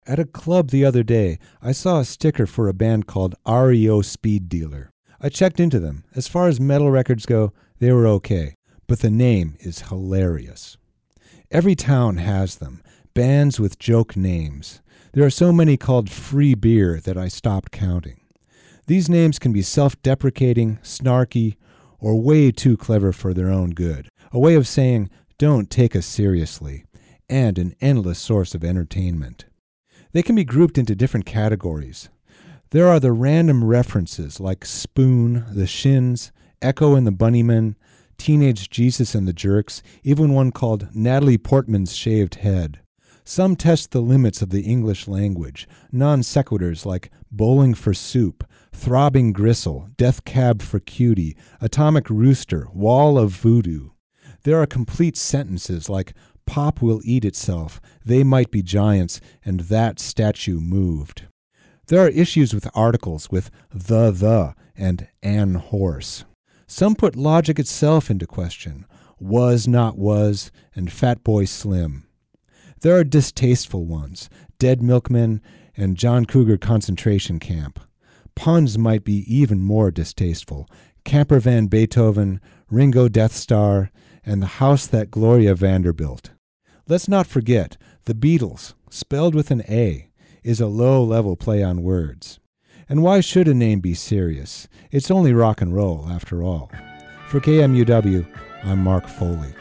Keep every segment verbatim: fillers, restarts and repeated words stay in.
At a club the other day, I saw a sticker for a band called R E O Speed Dealer. I checked into them. As far as metal records go, they were okay, but the name is hilarious. Every town has them, bands with joke names. There are so many called Free Beer that I stopped counting. These names can be self-deprecating, snarky, or way too clever for their own good, a way of saying, don't take us seriously, and an endless source of entertainment. They can be grouped into different categories. There are the random references like Spoon, The Shins, Echo and the Bunnymen, Teenage Jesus and the Jerks, even one called Natalie Portman's Shaved Head. Some test the limits of the English language, non sequiturs like Bowling for Soup, Throbbing Gristle, Death Cab for Cutie, Atomic Rooster, Wall of Voodoo. There are complete sentences like Pop will eat itself, they might be giants, and that statue moved. There are issues with articles with the the and an horse. Some put logic itself into question, was not was, and Fatboy Slim. There are distasteful ones, Dead Milkmen and John Cougar Concentration Camp. Puns might be even more distasteful, Camper Van Beethoven, Ringo Death Star, and the house that Gloria Vanderbilt. Let's not forget, the Beatles, spelled with an A, is a low-level play on words. And why should a name be serious? It's only rock and roll, after all. For K M U W, I'm Mark Foley.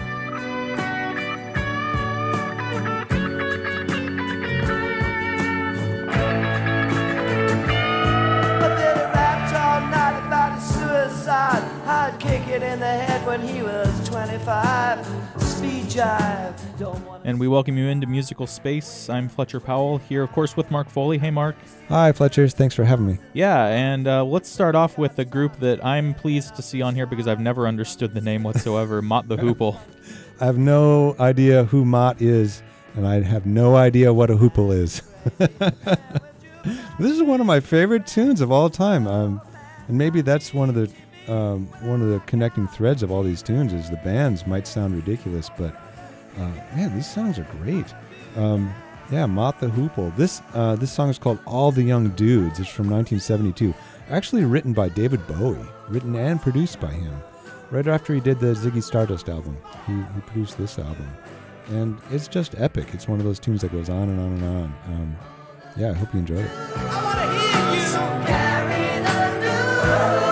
I'd kick it in the head when he was twenty-five. Speed jive. Don't want. And we welcome you into Musical Space. I'm Fletcher Powell, here, of course, with Mark Foley. Hey, Mark. Hi, Fletcher. Thanks for having me. Yeah, and uh, let's start off with a group that I'm pleased to see on here because I've never understood the name whatsoever, Mott the Hoople. I have no idea who Mott is, and I have no idea what a hoople is. This is one of my favorite tunes of all time, um, and maybe that's one of the Um, one of the connecting threads of all these tunes is the bands might sound ridiculous, but uh, man, these songs are great. Um, yeah, Mott the Hoople. This uh, this song is called All the Young Dudes. It's from nineteen seventy-two. Actually written by David Bowie, written and produced by him. Right after he did the Ziggy Stardust album, he, he produced this album, and it's just epic. It's one of those tunes that goes on and on and on. Um, yeah, I hope you enjoy it. I want to hear you so carry the news.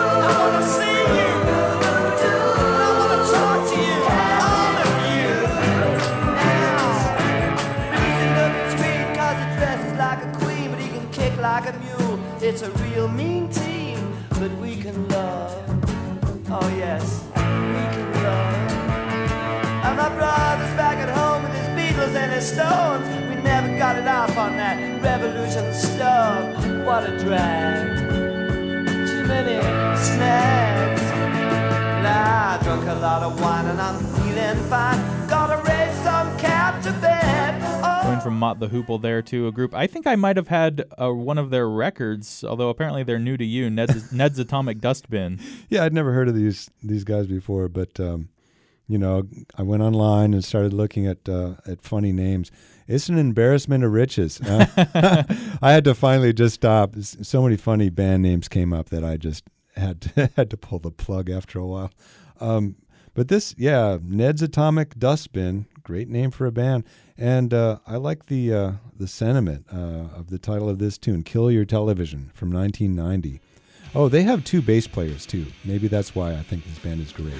Like a mule, it's a real mean team, but we can love. Oh yes, we can love. And my brother's back at home with his Beatles and his Stones. We never got it off on that revolution stuff. What a drag. Too many snags. Nah, I drunk a lot of wine and I'm feeling fine. Gotta raise some cap to bed. Oh. Going from Mott the Hoople there to a group, I think I might have had uh, one of their records, although apparently they're new to you, Ned's, Ned's Atomic Dustbin. Yeah, I'd never heard of these these guys before, but um, you know, I went online and started looking at uh, at funny names. It's an embarrassment of riches. Uh, I had to finally just stop. So many funny band names came up that I just had to, had to pull the plug after a while. Um, but this, yeah, Ned's Atomic Dustbin, great name for a band. And uh, I like the uh, the sentiment uh, of the title of this tune, Kill Your Television, from nineteen ninety. Oh, they have two bass players, too. Maybe that's why I think this band is great.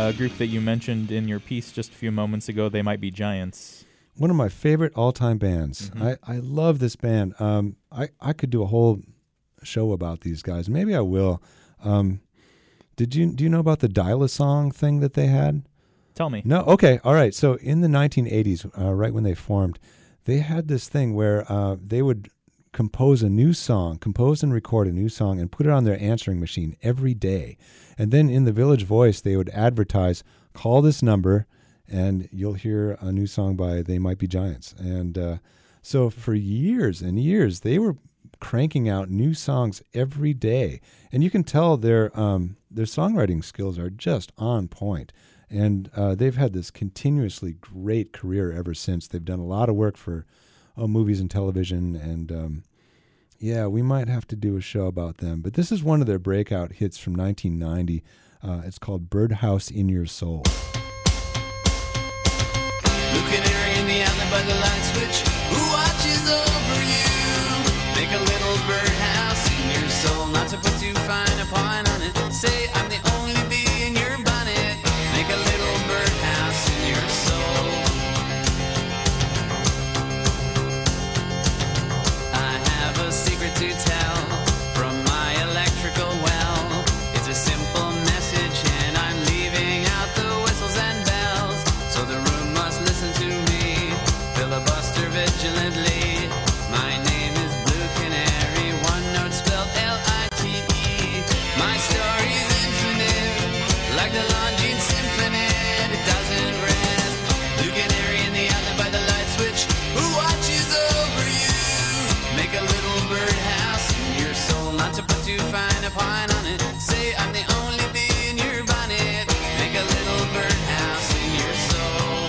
uh, group that you mentioned in your piece just a few moments ago, They Might Be Giants. One of my favorite all-time bands. Mm-hmm. I, I love this band. Um, I, I could do a whole show about these guys. Maybe I will. Um, did you do you know about the Dial-A-Song thing that they had? Tell me. No? Okay. All right. So in the nineteen eighties, uh, right when they formed, they had this thing where uh, they would compose a new song, compose and record a new song, and put it on their answering machine every day. And then in the Village Voice, they would advertise, call this number, and you'll hear a new song by They Might Be Giants. And uh, so for years and years, they were cranking out new songs every day. And you can tell their um, their songwriting skills are just on point. And uh, they've had this continuously great career ever since. They've done a lot of work for oh, movies and television. And um, yeah, we might have to do a show about them. But this is one of their breakout hits from nineteen ninety. Uh, it's called Birdhouse in Your Soul. Looking her in the alley by the light switch, who watches over you? Make a little birdhouse in your soul, not to put too fine a point on it. Say I'm the only bee in your bonnet. Make a little birdhouse in your soul. I have a secret to tell from my electrical well. It's a simple message and I'm leaving out the whistles and bells. So the room must listen to me, filibuster vigilantly. My name is Blue Canary, one note spelled L I T E. My story's infinite, like the Longines Symphony. It doesn't rest. Blue Canary in the alley by the light switch, who watches over you? Make a little birdhouse in your soul, not to put too fine a point on it. Say I'm the only bee in your bonnet. Make a little birdhouse in your soul.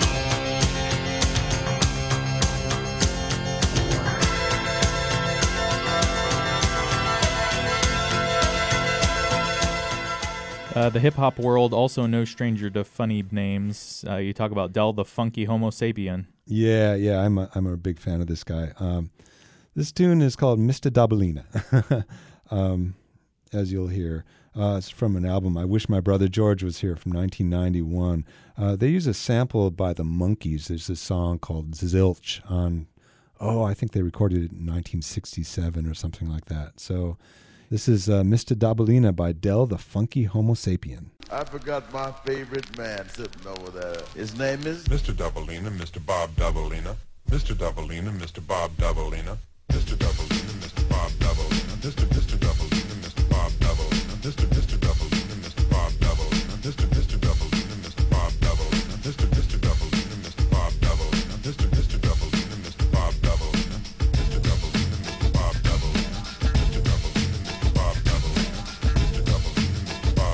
Uh, the hip-hop world, also no stranger to funny names. Uh, you talk about Del the Funky Homo Sapien. Yeah, yeah, I'm a, I'm a big fan of this guy. Um, this tune is called Mister Dabalina, um, as you'll hear. Uh, it's from an album, I Wish My Brother George Was Here, from nineteen ninety-one. Uh, they use a sample by the Monkees. There's a song called Zilch on, oh, I think they recorded it in nineteen sixty-seven or something like that. So this is uh, Mister Dabalina by Del the Funky Homo Sapien. I forgot my favorite man sitting over there. His name is Mister Dabalina, Mister Bob Dabalina. Mister Dabalina, Mister Bob Dabalina. Mister Dabalina, Mister Bob Dabalina. Mister Mister Dabalina, Mister Bob Dabalina. Mister Mister Dabalina, Mister Bob Dabalina. Mister Mister Dabalina, Mister Bob Dabalina. Mister Mister Dabalina, Mister Bob Dabalina. Mister Mister Dabalina, Mister Bob Dabalina. Mister Dabalina, Mister Bob Dabalina. Mister Dabalina, Mister Bob Dabalina. Mister Dabalina, Mister Bob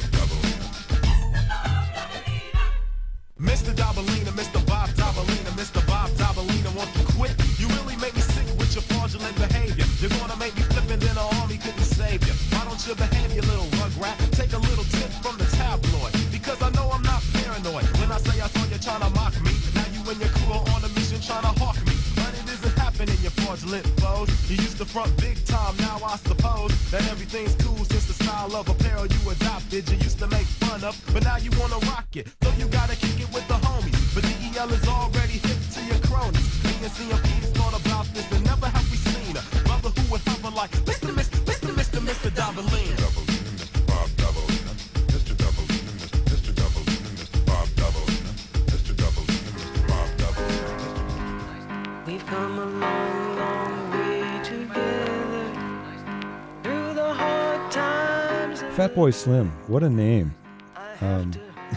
Dabalina. Mister Dabalina, Mister Bob Dabalina, Mister Bob Dabalina, won't you quit? You really make me sick with your fraudulent behavior. You're gonna make me flip and then an army couldn't save you. Why don't you behave, you little rugrat? Take a little tip from the tabloid, because I know I'm not paranoid. When I say I saw you trying to mock me, now you and your crew are on a mission trying to hawk me. But it isn't happening, you fraudulent foes. You used to front big time, now I suppose that everything's cool since the style of apparel you adopted. You used to make fun of, but now you wanna rock it. So you gotta kick it with the homies. But D E L is already hip to your cronies. Me and C M P's thought about this and never have we seen a brother who would hover like Mister Mister Mister Mister Mister Dabalina. Dabalina, Mister Bob Dabalina. Mister Dabalina, Mister Mister Dabalina, Mister Bob Dabalina. Mister Dabalina, Mister Bob Dabalina. We've come a long, long way together through the hard times. Fatboy Slim, what a name. Um,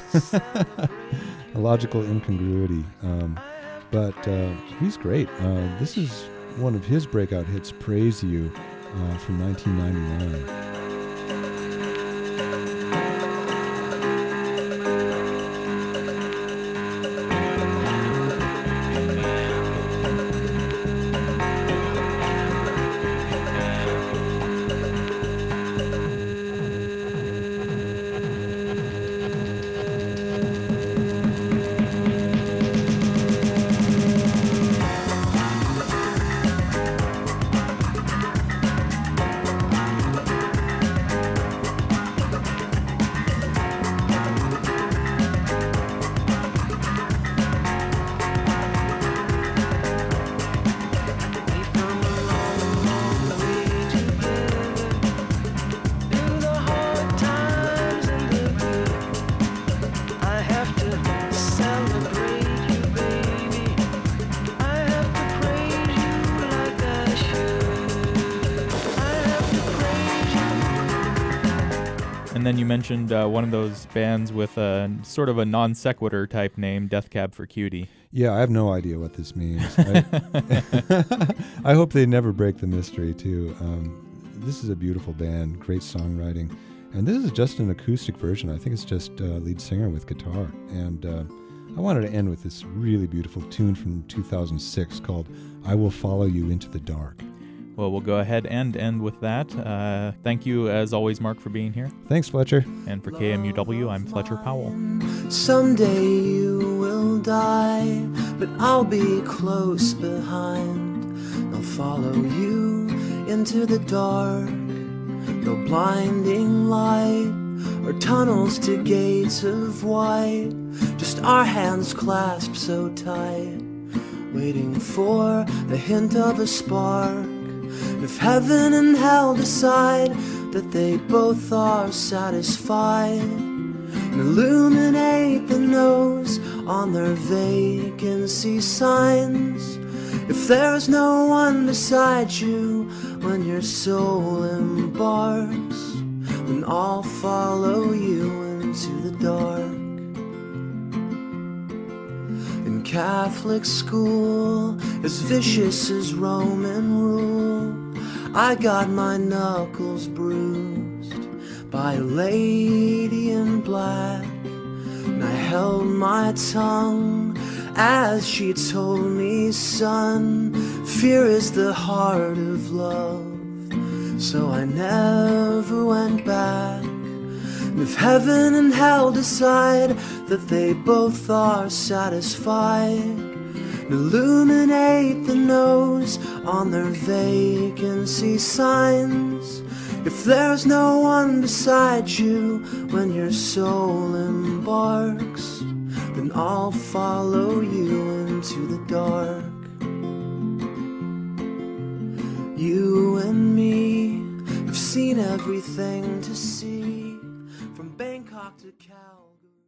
a logical incongruity. Um, but uh, he's great. Uh, this is one of his breakout hits, Praise You, uh, from nineteen ninety-nine. then you mentioned uh, one of those bands with a sort of a non sequitur type name, Death Cab for Cutie. Yeah, I have no idea what this means. I, I hope they never break the mystery, too. Um, this is a beautiful band, great songwriting. And this is just an acoustic version. I think it's just uh, lead singer with guitar. And uh, I wanted to end with this really beautiful tune from two thousand six called I Will Follow You Into the Dark. Well, we'll go ahead and end with that. Uh, thank you, as always, Mark, for being here. Thanks, Fletcher. And for K M U W, I'm Fletcher Powell. Someday you will die, but I'll be close behind. I'll follow you into the dark. No blinding light or tunnels to gates of white. Just our hands clasped so tight, waiting for the hint of a spark. If heaven and hell decide that they both are satisfied, and illuminate the nose on their vacancy signs. If there's no one beside you when your soul embarks, then I'll follow you into the dark. In Catholic school, as vicious as Roman rule, I got my knuckles bruised by a lady in black, and I held my tongue as she told me, son, fear is the heart of love. So I never went back. And if heaven and hell decide that they both are satisfied, illuminate the nose on their vacancy signs. If there's no one beside you when your soul embarks, then I'll follow you into the dark. You and me have seen everything to see, from Bangkok to Calgary.